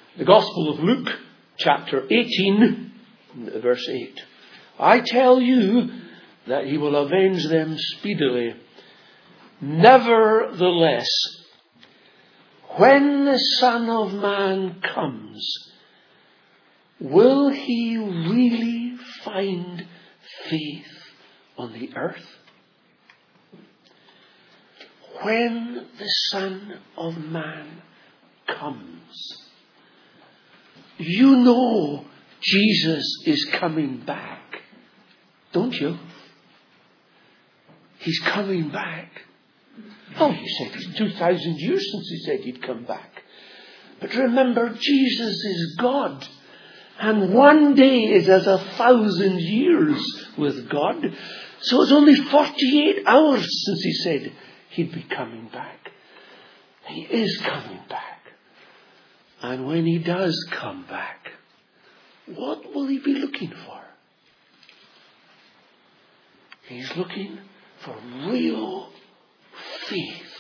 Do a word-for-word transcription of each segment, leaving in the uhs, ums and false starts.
The Gospel of Luke, chapter eighteen, verse eight. I tell you that he will avenge them speedily. Nevertheless, when the Son of Man comes, will he really find faith on the earth? When the Son of Man comes. You know Jesus is coming back, don't you? He's coming back. Oh, he said it's two thousand years since he said he'd come back. But remember, Jesus is God. And one day is as a thousand years with God. So it's only forty-eight hours since he said he'd be coming back. He is coming back. And when he does come back, what will he be looking for? He's looking for real faith.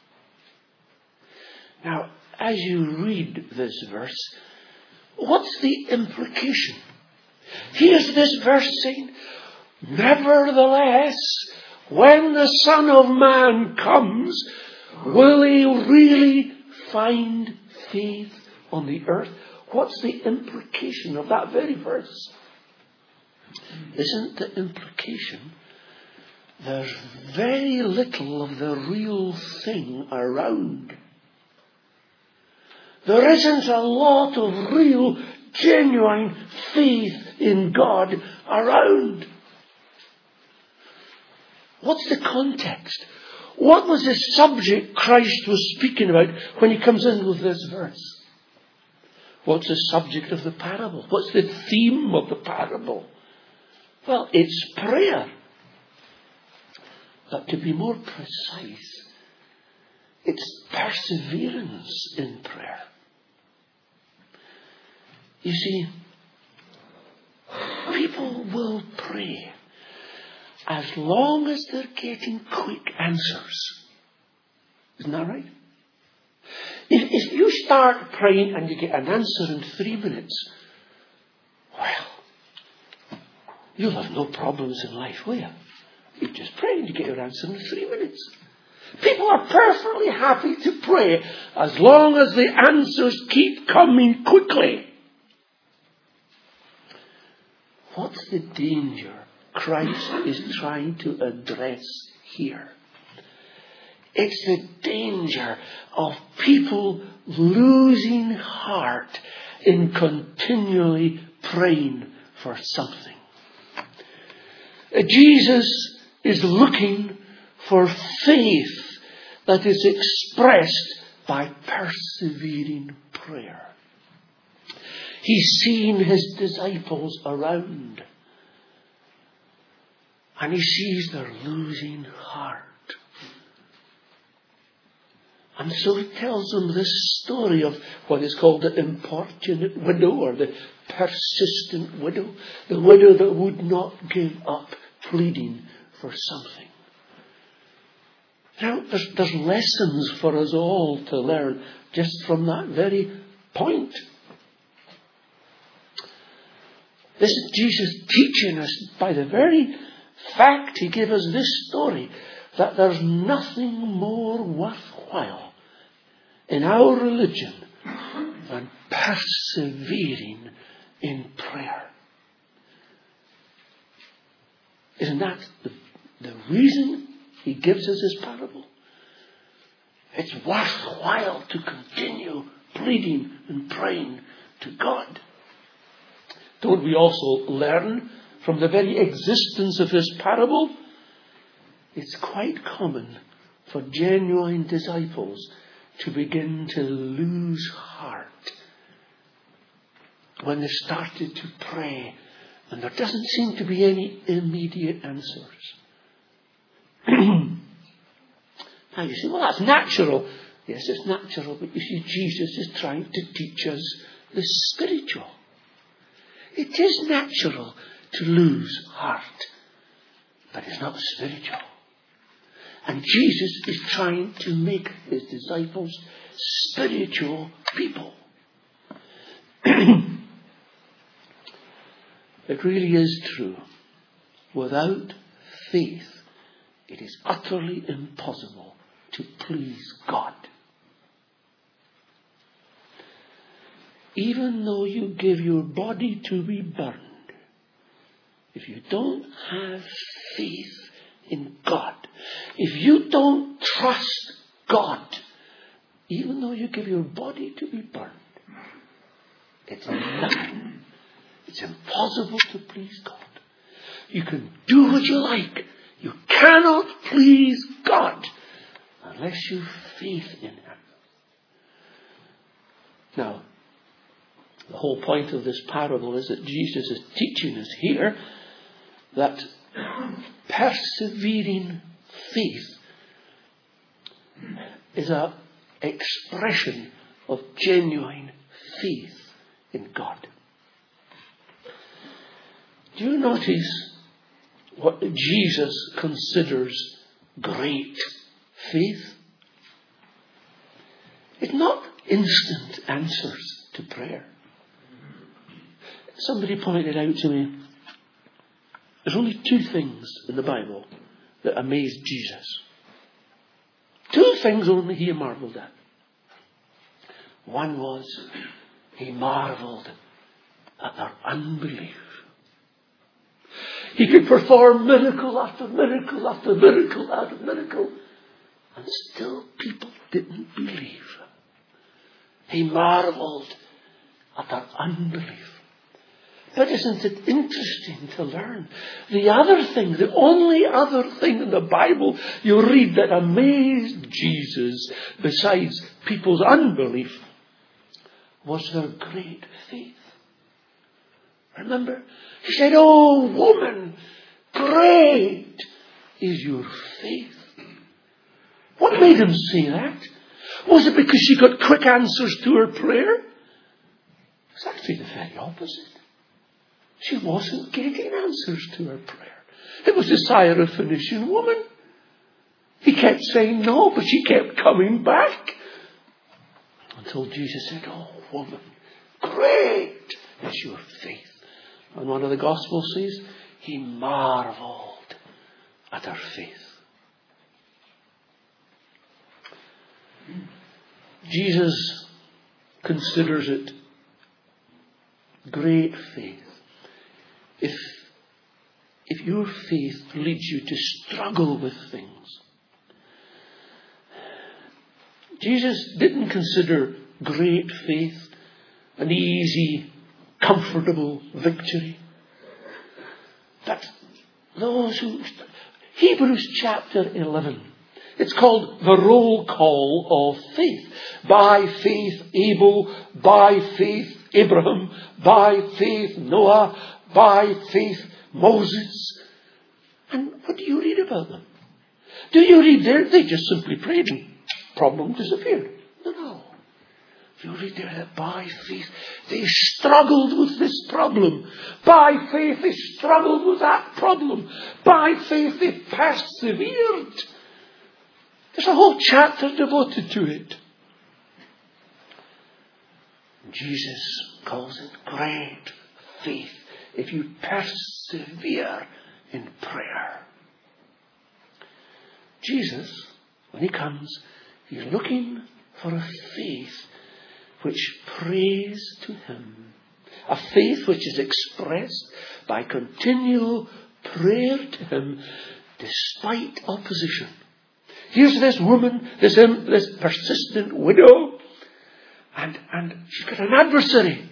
Now, as you read this verse, what's the implication? Here's this verse saying, nevertheless, when the Son of Man comes, will he really find faith on the earth? What's the implication of that very verse? Isn't the implication there's very little of the real thing around? There isn't a lot of real, genuine faith in God around. What's the context? What was the subject Christ was speaking about when he comes in with this verse? What's the subject of the parable? What's the theme of the parable? Well, it's prayer. But to be more precise, it's perseverance in prayer. You see, people will pray as long as they're getting quick answers. Isn't that right? If, if you start praying and you get an answer in three minutes, well, you'll have no problems in life, will you? You just pray and you get your answer in three minutes. People are perfectly happy to pray as long as the answers keep coming quickly. What's the danger Christ is trying to address here? It's the danger of people losing heart in continually praying for something. Jesus is looking for faith that is expressed by persevering prayer. He's seen his disciples around, and he sees they're losing heart. And so he tells them this story of what is called the importunate widow, or the persistent widow. The widow that would not give up pleading for something. Now, there's, there's lessons for us all to learn just from that very point. This is Jesus teaching us by the very fact he gave us this story, that there's nothing more worthwhile in our religion than persevering in prayer. Isn't that the, the reason he gives us this parable? It's worthwhile to continue pleading and praying to God. Don't we also learn from the very existence of this parable? It's quite common for genuine disciples to begin to lose heart when they started to pray and there doesn't seem to be any immediate answers. Now you say, well, that's natural. Yes, it's natural, but you see, Jesus is trying to teach us the spiritual. It is natural to lose heart, but it's not spiritual. And Jesus is trying to make his disciples spiritual people. It really is true. Without faith, it is utterly impossible to please God. Even though you give your body to be burned, if you don't have faith in God, if you don't trust God, even though you give your body to be burned, it's nothing. It's impossible to please God. You can do what you like. You cannot please God unless you have faith in Him. Now, the whole point of this parable is that Jesus is teaching us here that persevering faith is an expression of genuine faith in God. Do you notice what Jesus considers great faith? It's not instant answers to prayer. Somebody pointed out to me, there's only two things in the Bible that amazed Jesus. Two things only he marveled at. One was, he marveled at their unbelief. He could perform miracle after miracle after miracle after miracle, and still people didn't believe. He marveled at their unbelief. But isn't it interesting to learn? The other thing, the only other thing in the Bible you read that amazed Jesus, besides people's unbelief, was their great faith. Remember? He said, "Oh woman, great is your faith." What made him say that? Was it because she got quick answers to her prayer? It's actually the very opposite. She wasn't getting answers to her prayer. It was the Syrophoenician woman. He kept saying no, but she kept coming back. Until Jesus said, "Oh woman, great is your faith." And one of the Gospels says, he marveled at her faith. Jesus considers it great faith if, if your faith leads you to struggle with things. Jesus didn't consider great faith an easy, comfortable victory. But those who... Hebrews chapter eleven. It's called the roll call of faith. By faith Abel, by faith Abraham, by faith Noah, by faith Moses. And what do you read about them? Do you read there? They just simply prayed and problem disappeared. No, no. You read there that by faith they struggled with this problem. By faith they struggled with that problem. By faith they persevered. There's a whole chapter devoted to it. Jesus calls it great faith if you persevere in prayer. Jesus, when he comes, he's looking for a faith which prays to him. A faith which is expressed by continual prayer to him despite opposition. Here's this woman, this, this persistent widow, and, and she's got an adversary.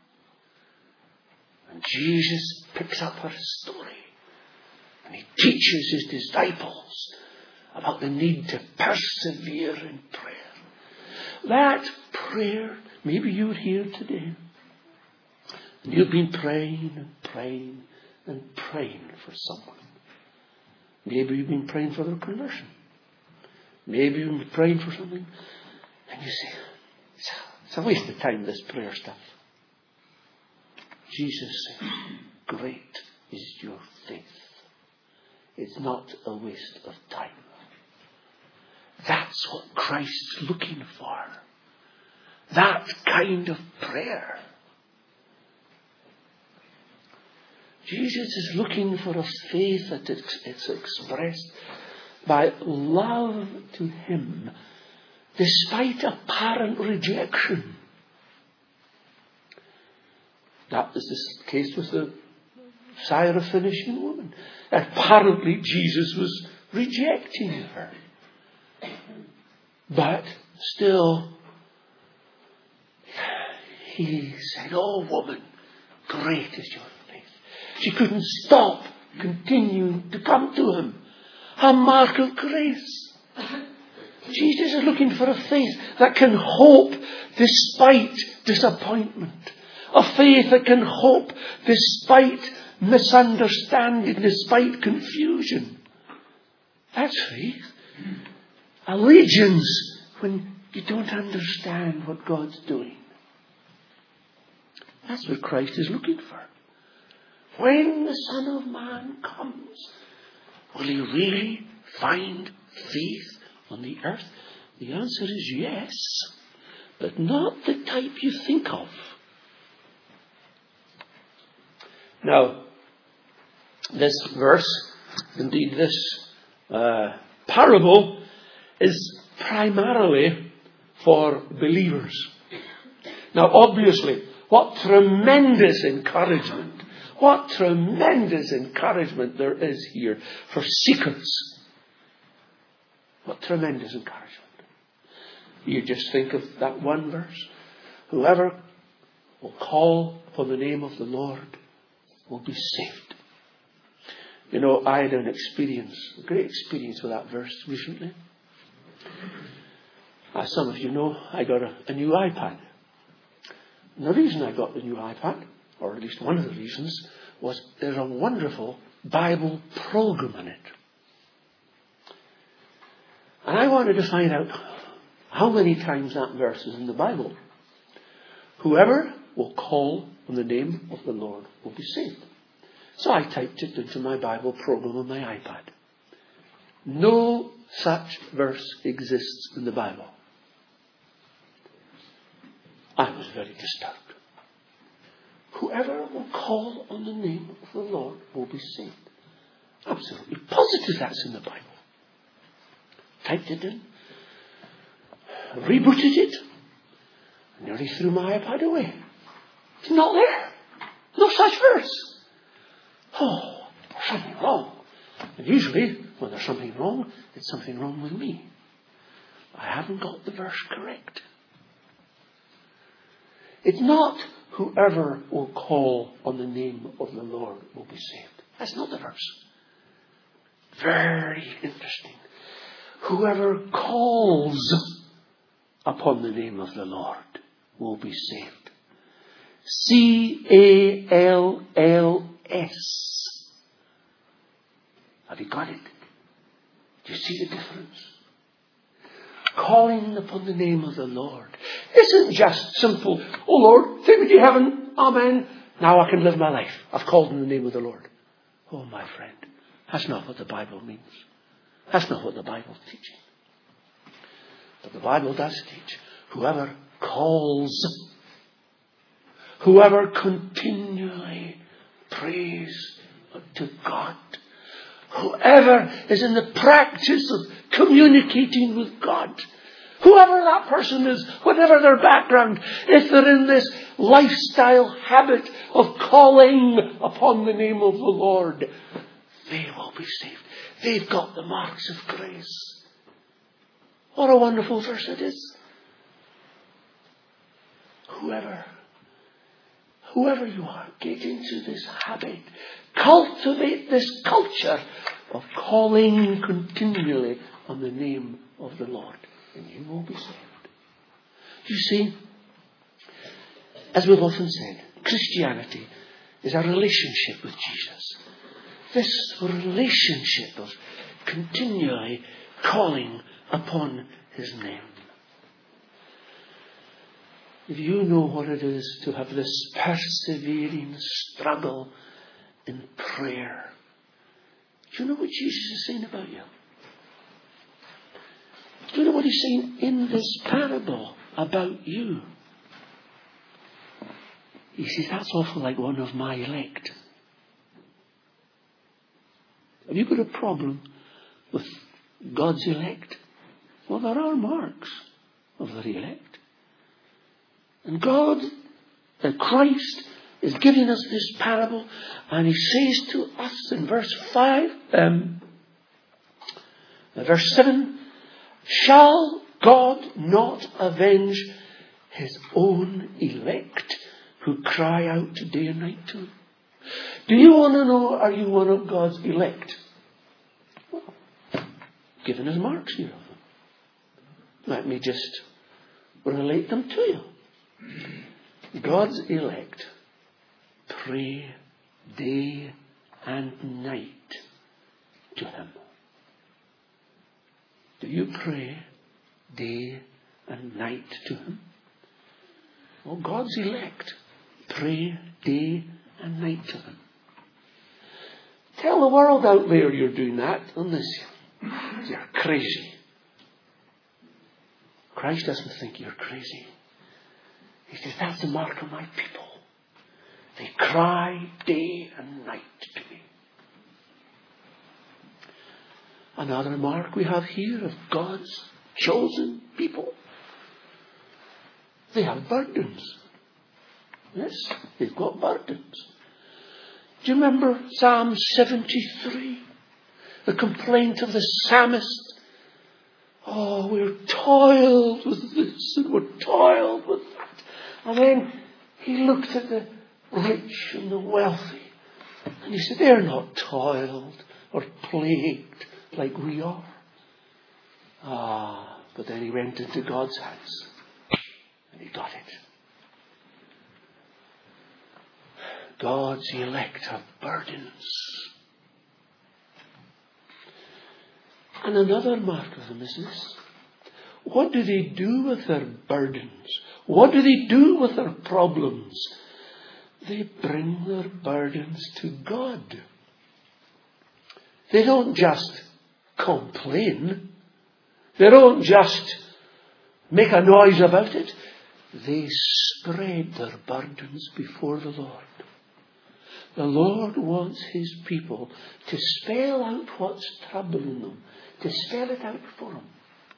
And Jesus picks up her story and he teaches his disciples about the need to persevere in prayer. That prayer, maybe you're here today and you've been praying and praying and praying for someone. Maybe you've been praying for their conversion. Maybe you've been praying for something and you say, it's a waste of time, this prayer stuff. Jesus says, great is your faith. It's not a waste of time. That's what Christ's looking for. That kind of prayer. Jesus is looking for a faith that it's expressed by love to him, despite apparent rejection. That was the case with the Syrophoenician woman. Apparently Jesus was rejecting her. But still, he said, "Oh woman, great is your faith." She couldn't stop continuing to come to him. A mark of grace. Jesus is looking for a faith that can hope despite disappointment. A faith that can hope despite misunderstanding, despite confusion. That's faith. Allegiance when you don't understand what God's doing. That's what Christ is looking for. When the Son of Man comes, will he really find faith on the earth? The answer is yes, but not the type you think of. Now, this verse, indeed this uh, parable, is primarily for believers. Now, obviously, what tremendous encouragement, what tremendous encouragement there is here for seekers. What tremendous encouragement. You just think of that one verse. Whoever will call upon the name of the Lord will be saved. You know, I had an experience, a great experience with that verse recently. As some of you know, I got a, a new iPad. And the reason I got the new iPad, or at least one of the reasons, was there's a wonderful Bible program in it. And I wanted to find out how many times that verse is in the Bible. Whoever will call on the name of the Lord will be saved. So I typed it into my Bible program on my iPad. No such verse exists in the Bible. I was very disturbed. Whoever will call on the name of the Lord will be saved. Absolutely positive that's in the Bible. Typed it in. Rebooted it. Nearly threw my iPad away. It's not there. No such verse. Oh, there's something wrong. And usually, when there's something wrong, it's something wrong with me. I haven't got the verse correct. It's not whoever will call on the name of the Lord will be saved. That's not the verse. Very interesting. Whoever calls upon the name of the Lord will be saved. C A L L S. Have you got it? Do you see the difference? Calling upon the name of the Lord isn't just simple, "Oh Lord, take me to heaven, amen, now I can live my life. I've called in the name of the Lord." Oh my friend, that's not what the Bible means. That's not what the Bible's teaching. But the Bible does teach, whoever calls, whoever continually prays to God, whoever is in the practice of communicating with God, whoever that person is, whatever their background, if they're in this lifestyle habit of calling upon the name of the Lord, they will be saved. They've got the marks of grace. What a wonderful verse it is. Whoever, whoever you are, get into this habit. Cultivate this culture of calling continually on the name of the Lord, and you will be saved. You see, as we've often said, Christianity is a relationship with Jesus. This relationship of continually calling upon his name. If you know what it is to have this persevering struggle in prayer, do you know what Jesus is saying about you? Do you know what he's saying in this parable about you? He says, that's awful like one of my elect. Have you got a problem with God's elect? Well, there are marks of the elect. And God, uh, Christ, is giving us this parable, and he says to us in verse five, um, verse seven, shall God not avenge his own elect who cry out day and night to him? Do you want to know, are you one of God's elect? Well, given his marks here of them. Let me just relate them to you. God's elect pray day and night to him. Do you pray day and night to him? Well, God's elect pray day and night to him. Tell the world out there you're doing that, unless you're crazy. Christ doesn't think you're crazy. He says, that's the mark of my people. They cry day and night to me. Another mark we have here of God's chosen people. They have burdens. Yes, they've got burdens. Do you remember Psalm seventy-three? The complaint of the psalmist. Oh, we're toiled with this and we're toiled with that. And then he looked at the rich and the wealthy. And he said, they're not toiled or plagued like we are. Ah, but then he went into God's house. And he got it. God's elect have burdens. And another mark of them is this. What do they do with their burdens? What do they do with their problems? They bring their burdens to God. They don't just complain. They don't just make a noise about it. They spread their burdens before the Lord. The Lord wants his people to spell out what's troubling them, to spell it out for them.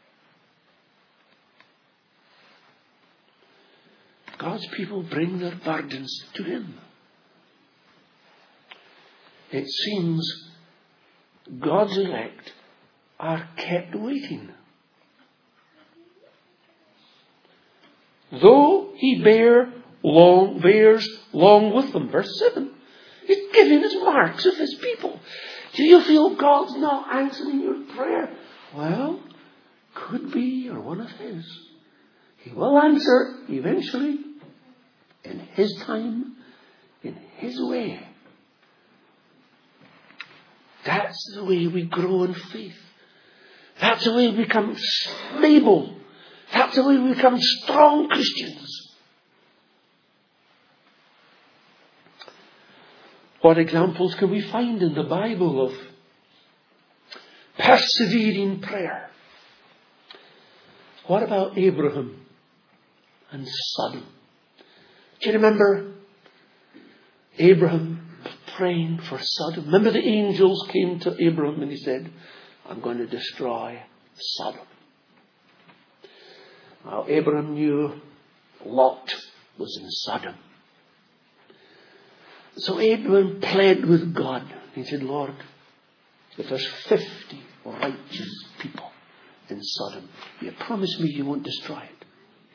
God's people bring their burdens to him. It seems God's elect are kept waiting. Though he bear long, bears long with them. Verse seven. He's giving his marks of his people. Do you feel God's not answering your prayer? Well, could be you're one of his. He will answer eventually in his time, in his way. That's the way we grow in faith. That's the way we become stable. That's the way we become strong Christians. What examples can we find in the Bible of persevering prayer? What about Abraham and Sodom? Do you remember Abraham praying for Sodom? Remember the angels came to Abraham and he said, I'm going to destroy Sodom. Now Abraham knew Lot was in Sodom. So Abraham pled with God. He said, Lord, if there's fifty righteous people in Sodom, you promise me you won't destroy it.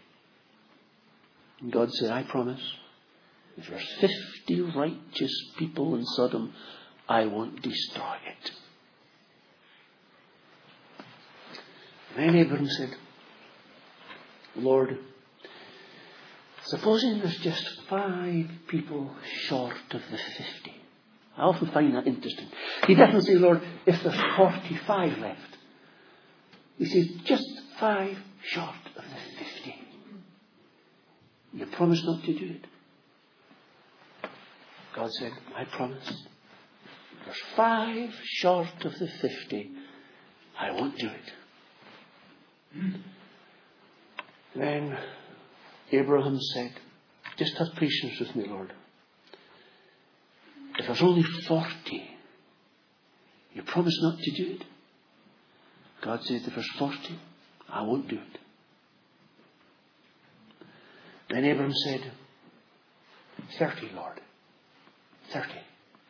And God said, I promise. If there's fifty righteous people in Sodom, I won't destroy it. And then Abraham said, Lord, supposing there's just five people short of the fifty. I often find that interesting. He doesn't say, Lord, if there's forty-five left. He says, just five short of the fifty. You promise not to do it. God said, I promise. If there's five short of the fifty, I won't do it. Then Abraham said, just have patience with me, Lord. If there's only forty, You promise not to do it. God says to verse forty, I won't do it. Then Abraham said, thirty, Lord. Thirty.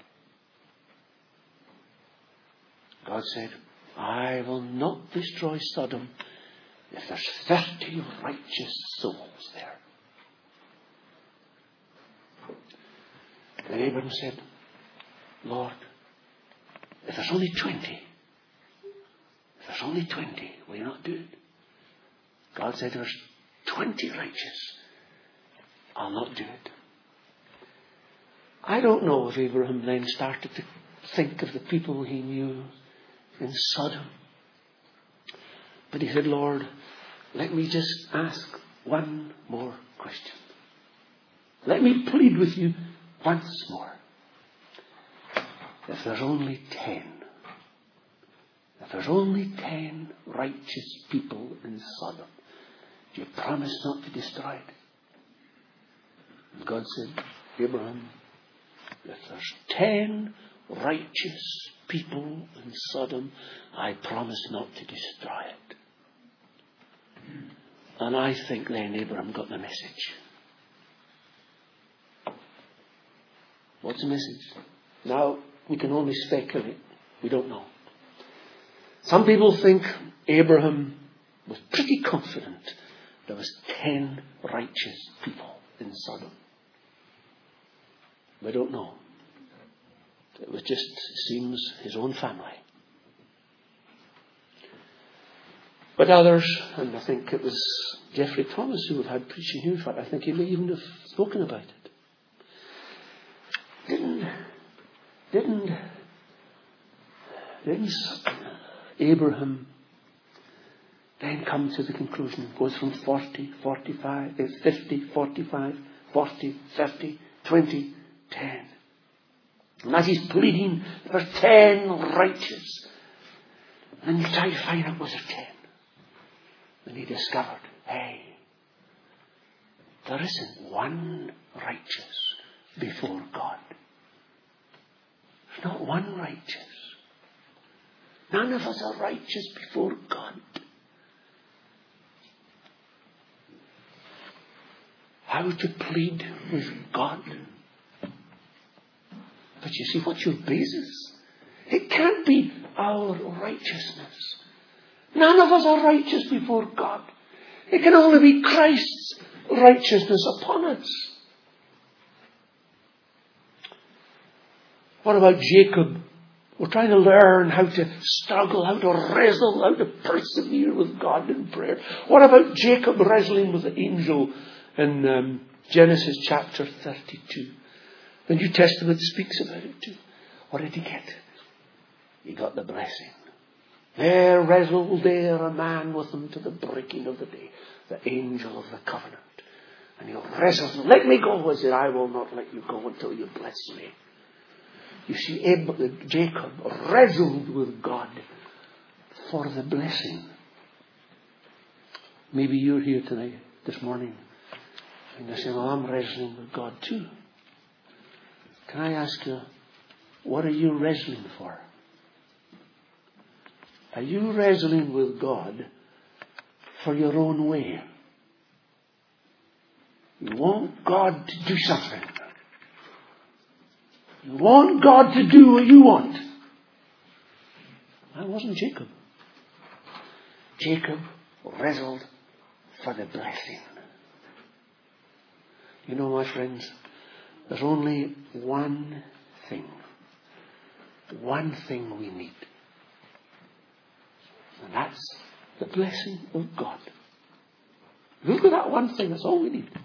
God said, I will not destroy Sodom if there's thirty righteous souls there. Then Abraham said, Lord, if there's only twenty, if there's only twenty, will you not do it? God said, there's twenty righteous. I'll not do it. I don't know if Abraham then started to think of the people he knew in Sodom. But he said, Lord, let me just ask one more question. Let me plead with you once more. If there's only ten, if there's only ten righteous people in Sodom, do you promise not to destroy it? And God said, Abraham, if there's ten righteous people in Sodom, I promise not to destroy it. And I think then Abraham got the message. What's the message? Now, we can only speculate. We don't know. Some people think Abraham was pretty confident there was ten righteous people in Sodom. We don't know. It was just, it seems, his own family. But others, and I think it was Geoffrey Thomas who had preaching here, in fact, I think he may even have spoken about it. Didn't, didn't, didn't Abraham then come to the conclusion? It goes from forty, forty-five, fifty, forty-five, forty, thirty, twenty, ten. And as he's pleading for ten righteous, and you try to find out, was there ten? And he discovered, hey, there isn't one righteous before God. There's not one righteous. None of us are righteous before God. How to plead with God? But you see, what's your basis? It can't be our righteousness. None of us are righteous before God. It can only be Christ's righteousness upon us. What about Jacob? We're trying to learn how to struggle, how to wrestle, how to persevere with God in prayer. What about Jacob wrestling with the angel in um, Genesis chapter thirty-two? The New Testament speaks about it too. What did he get? He got the blessing. There wrestled there a man with him to the breaking of the day, the angel of the covenant. And he wrestled, let me go. I said, I will not let you go until you bless me. You see, Jacob wrestled with God for the blessing. Maybe you're here tonight, this morning, and you're saying, well, I'm wrestling with God too. Can I ask you, what are you wrestling for? Are you wrestling with God for your own way? You want God to do something. You want God to do what you want. That wasn't Jacob. Jacob wrestled for the blessing. You know, my friends, there's only one thing. One thing we need. And that's the blessing of God. Look at that one thing. That's all we need.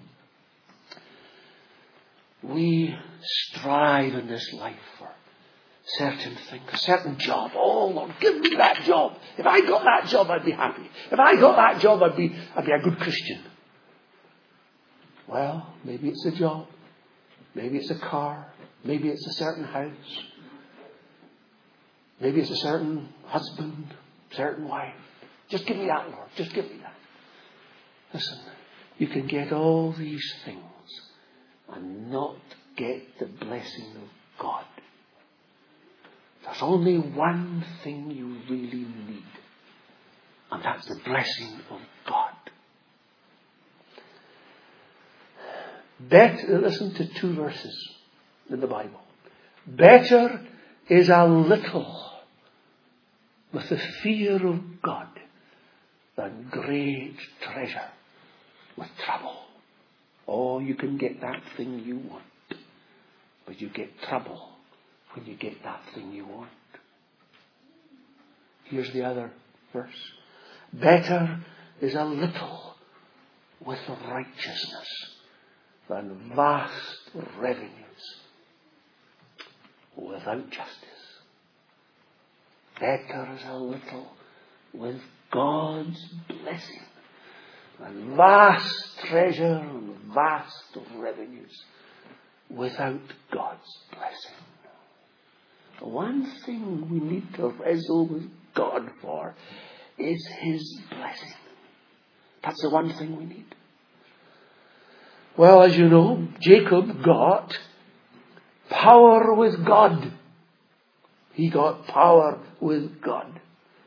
We strive in this life for certain things, a certain job. Oh, Lord, give me that job. If I got that job, I'd be happy. If I got that job, I'd be, I'd be a good Christian. Well, maybe it's a job. Maybe it's a car. Maybe it's a certain house. Maybe it's a certain husband, certain wife. Just give me that, Lord. Just give me that. Listen, you can get all these things and not get the blessing of God. There's only one thing you really need, and that's the blessing of God. Better, listen to two verses in the Bible. Better is a little with the fear of God than great treasure with trouble. Oh, you can get that thing you want, but you get trouble when you get that thing you want. Here's the other verse. Better is a little with righteousness than vast revenues without justice. Better is a little with God's blessing than vast treasure and vast revenues without God's blessing. The one thing we need to wrestle with God for is His blessing. That's the one thing we need. Well, as you know, Jacob got power with God. He got power with God.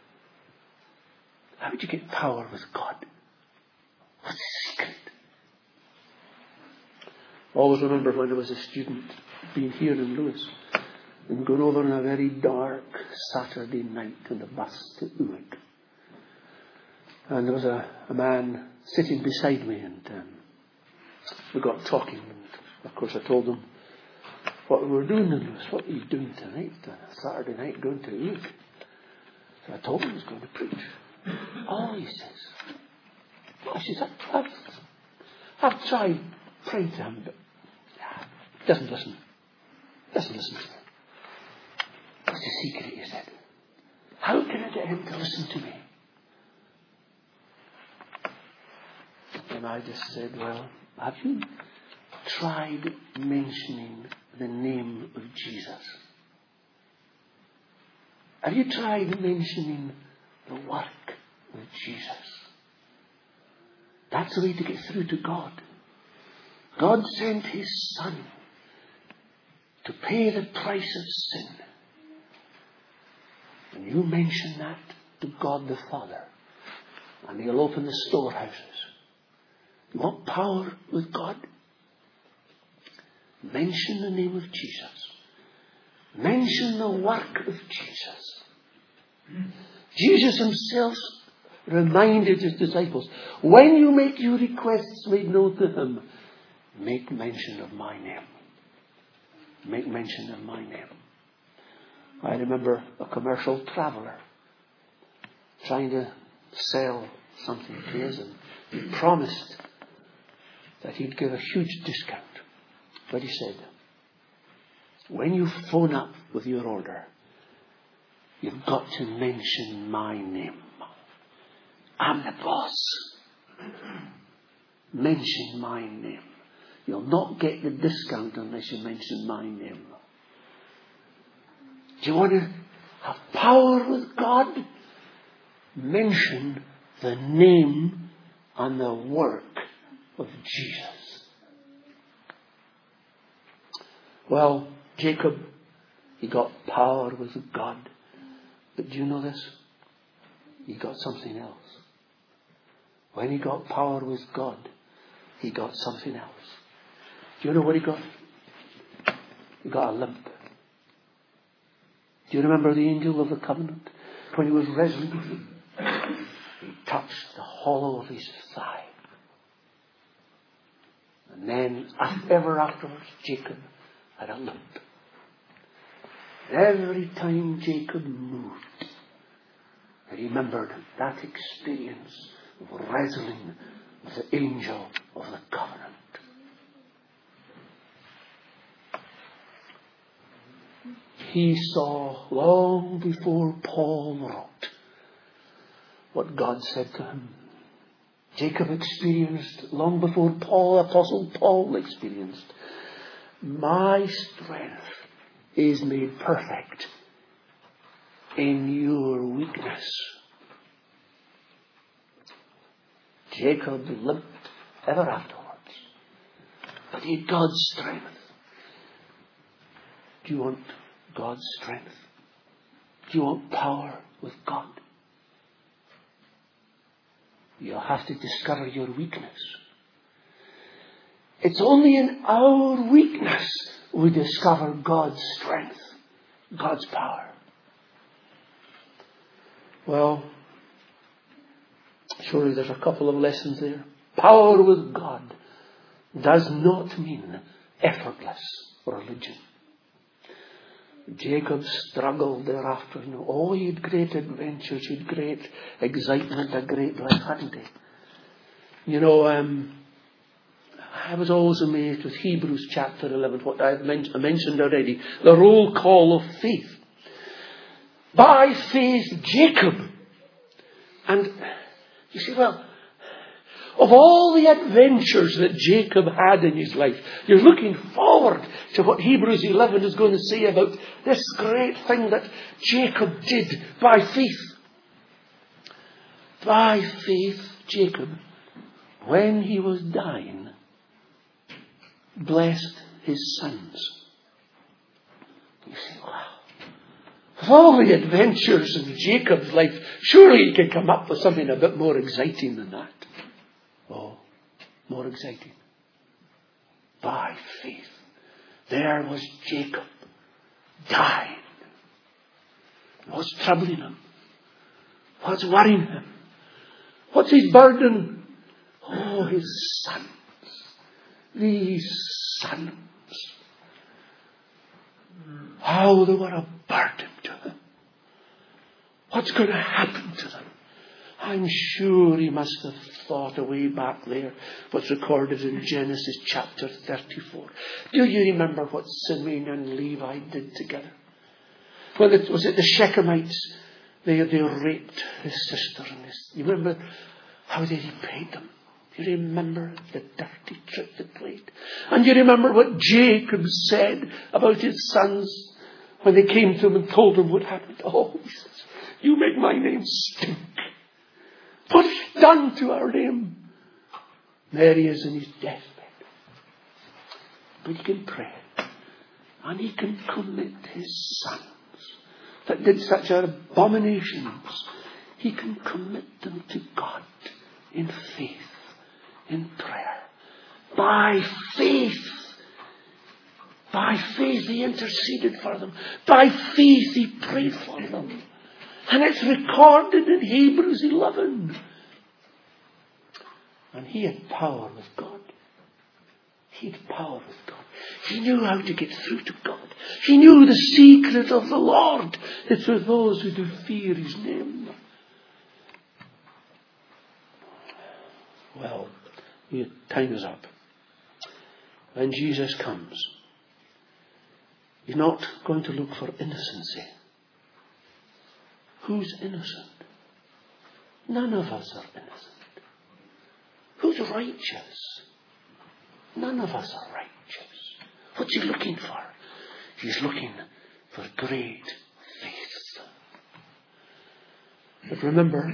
How did you get power with God? What's the secret? I always remember when I was a student being here in Lewis and going over on a very dark Saturday night on the bus to Uig. And there was a, a man sitting beside me, and um, we got talking, and of course I told him what we were doing in Lewis. What are you doing tonight on a Saturday night going to Uig? So I told him I was going to preach. Oh, he says, oh, she said, I've, I've tried praying to him, but he doesn't listen. Doesn't listen to me. What's the secret, he said. How can I get him to listen to me? And I just said, well, have you tried mentioning the name of Jesus? Have you tried mentioning the work of Jesus? That's the way to get through to God. God sent His Son to pay the price of sin. And you mention that to God the Father, and He'll open the storehouses. You want power with God? Mention the name of Jesus. Mention the work of Jesus. Jesus Himself reminded His disciples, when you make your requests made known to Him, make mention of my name. Make mention of my name. I remember a commercial traveller trying to sell something to us, and he promised that he'd give a huge discount. But he said, when you phone up with your order, you've got to mention my name. I'm the boss. Mention my name. You'll not get the discount unless you mention my name. Do you want to have power with God? Mention the name and the work of Jesus. Well, Jacob, he got power with God. But do you know this? He got something else. When he got power with God, he got something else. Do you know what he got? He got a limp. Do you remember the angel of the covenant? When he was wrestling with him, he touched the hollow of his thigh. And then, ever afterwards, Jacob had a limp. And every time Jacob moved, he remembered that experience of wrestling with the angel of the covenant. He saw long before Paul wrote what God said to him. Jacob experienced long before Paul, Apostle Paul experienced. My strength is made perfect in your weakness. Jacob limped ever afterwards, but he had God's strength. Do you want God's strength? Do you want power with God? You'll have to discover your weakness. It's only in our weakness we discover God's strength, God's power. Well, surely there's a couple of lessons there. Power with God does not mean effortless religion. Jacob struggled thereafter. You know, oh, he had great adventures, he had great excitement, a great life, hadn't he? You know, um, I was always amazed with Hebrews chapter eleven, what I mentioned already, the roll call of faith. By faith, Jacob. And you see, well, of all the adventures that Jacob had in his life, you're looking forward to what Hebrews eleven is going to say about this great thing that Jacob did by faith. By faith, Jacob, when he was dying, blessed his sons. You say, wow. Of all the adventures in Jacob's life, surely he could come up with something a bit more exciting than that. Oh, more exciting. By faith, there was Jacob dying. What's troubling him? What's worrying him? What's his burden? Oh, his sons. These sons. How they were a burden to him. What's going to happen to them? I'm sure he must have thought away back there what's recorded in Genesis chapter thirty-four. Do you remember what Simeon and Levi did together? Well, it, was it the Shechemites? They, they raped his sister. And his, you remember how they repaid them? Do you remember the dirty trick they played? And you remember what Jacob said about his sons when they came to him and told him what happened? Oh, he says, you make my name stink. What have you done to our name? There he is in his deathbed. But he can pray. And he can commit his sons that did such abominations. He can commit them to God in faith, in prayer. By faith. By faith he interceded for them. By faith he prayed for them. And it's recorded in Hebrews eleven. And he had power with God. He had power with God. He knew how to get through to God. He knew the secret of the Lord. It's with those who do fear his name. Well, time is up. When Jesus comes, he's not going to look for innocency. Who's innocent? None of us are innocent. Who's righteous? None of us are righteous. What's he looking for? He's looking for great faith. But remember,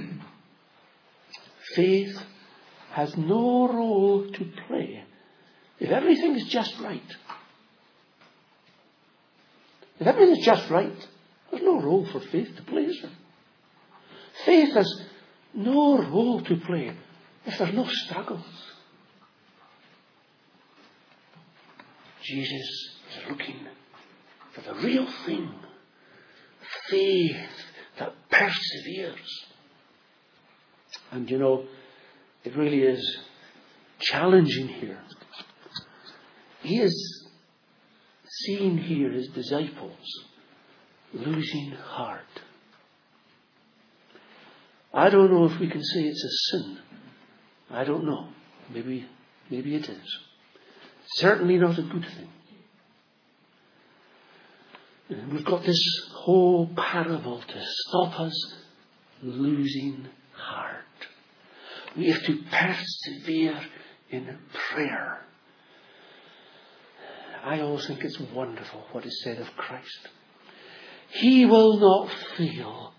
faith has no role to play if everything is just right. If everything is just right, there's no role for faith to play, is there? Faith has no role to play if there are no struggles. Jesus is looking for the real thing. Faith that perseveres. And you know, it really is challenging here. He is seeing here his disciples losing heart. I don't know if we can say it's a sin. I don't know. Maybe, maybe it is. Certainly not a good thing. And we've got this whole parable to stop us losing heart. We have to persevere in prayer. I always think it's wonderful what is said of Christ. He will not fail,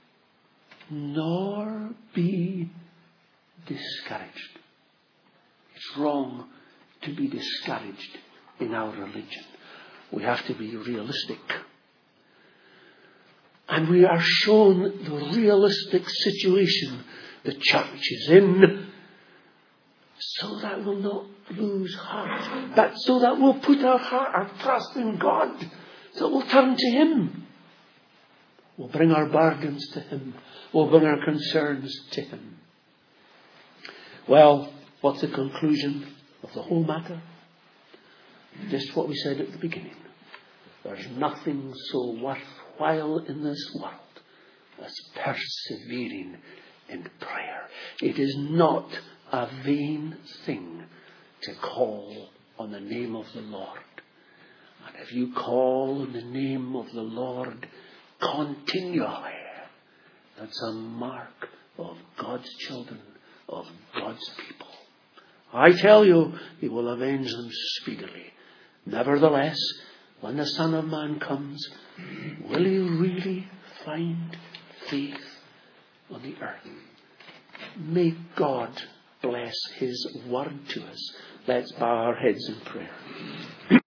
nor be discouraged. It's wrong to be discouraged in our religion. We have to be realistic. And we are shown the realistic situation the church is in, so that we'll not lose heart. But so that we'll put our heart, our trust in God. So we'll turn to Him. We'll bring our burdens to Him. We'll bring our concerns to Him. Well, what's the conclusion of the whole matter? Just what we said at the beginning. There's nothing so worthwhile in this world as persevering in prayer. It is not a vain thing to call on the name of the Lord. And if you call on the name of the Lord continually, that's a mark of God's children, of God's people. I tell you, He will avenge them speedily. Nevertheless, when the Son of Man comes, will He really find faith on the earth? May God bless His word to us. Let's bow our heads in prayer.